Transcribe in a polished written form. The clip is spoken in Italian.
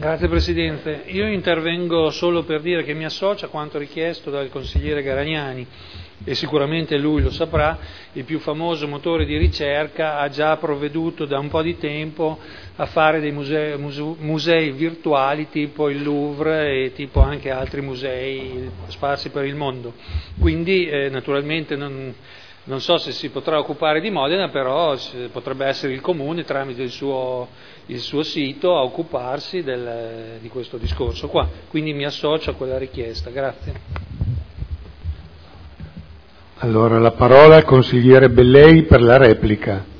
Grazie Presidente, io intervengo solo per dire che mi associo a quanto richiesto dal consigliere Garagnani e sicuramente lui lo saprà. Il più famoso motore di ricerca ha già provveduto da un po' di tempo a fare dei musei virtuali tipo il Louvre e tipo anche altri musei sparsi per il mondo, quindi naturalmente non so se si potrà occupare di Modena, però potrebbe essere il Comune tramite il suo sito a occuparsi di questo discorso qua, quindi mi associo a quella richiesta. Grazie. Allora la parola al consigliere Bellei per la replica.